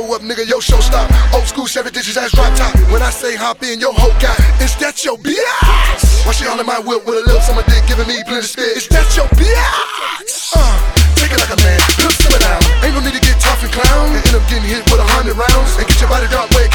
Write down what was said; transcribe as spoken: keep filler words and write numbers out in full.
pull up, nigga, your show stop. Old school Chevy dishes ass drop top. When I say hop in, your hoe got, is that your bitch? Why she all in my whip with a lips on my dick, giving me plenty spit? Is that your bitch? Uh, take it like a man, look simmer down. Ain't no need to get tough and clown and end up getting hit with a hundred rounds and get your body dropped way